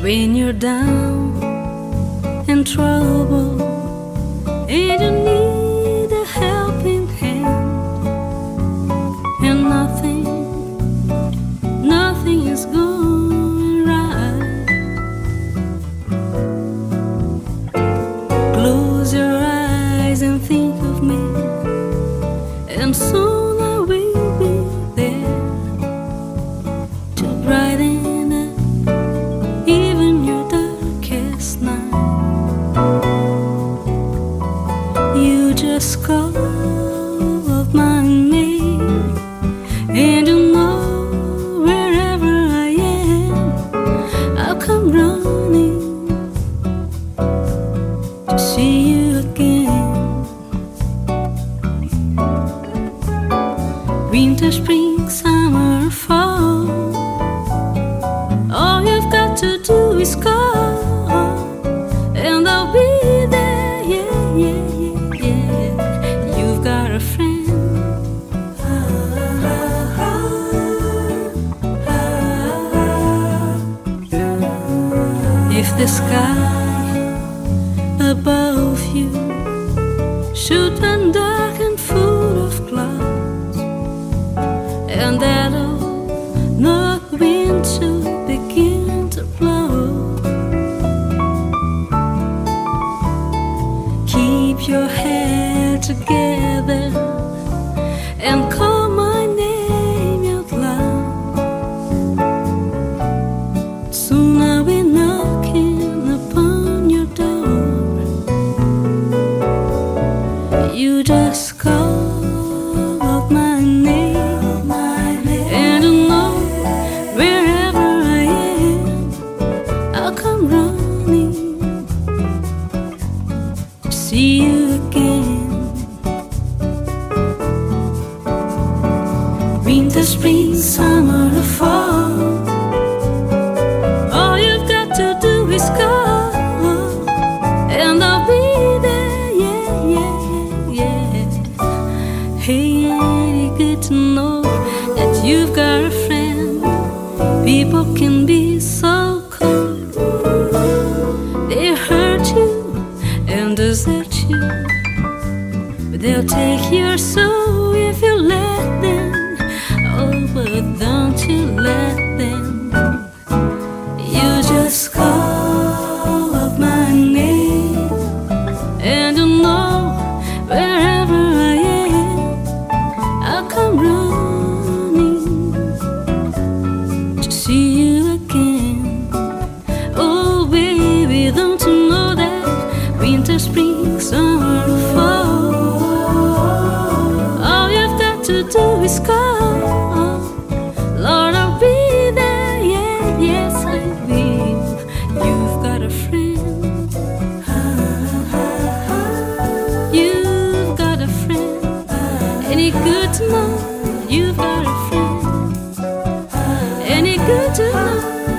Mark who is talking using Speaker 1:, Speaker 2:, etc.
Speaker 1: When you're down and trouble and you need a helping hand, and nothing is going right. Close your eyes and think of me, and soon I will be there to brighten up even your darkest night. You just call out my name, and you know wherever I am, I'll come running to see you again. Winter, spring, summer, fall, all you've got to do is call, and I'll be there, yeah, yeah, yeah, yeah. You've got a friend. If the sky above you should turn dark and full of clouds, and that old north wind should begin to blow, keep your head together and call my name out loud. Soon I'll be knocking upon your door. You just call out my name, and you know wherever I am, I'll come running to see you again. Winter, spring, summer, or fall, all you've got to do is call, and I'll be there, yeah, yeah, yeah, yeah. Hey, ain't it good to know that you've got a friend? People can be so cold, they hurt you and desert you, but they'll take your soul if you let them. Oh, but don't you let them. You just call out my name, and you know wherever I am, I'll come running to see you again. Oh, baby, don't you know that winter, spring, summer, or fall, all you've got to do is call. Lord, I'll be there, yeah, yes I will. You've got a friend. You've got a friend. Ain't it good to know you've got a friend? Ain't it good to know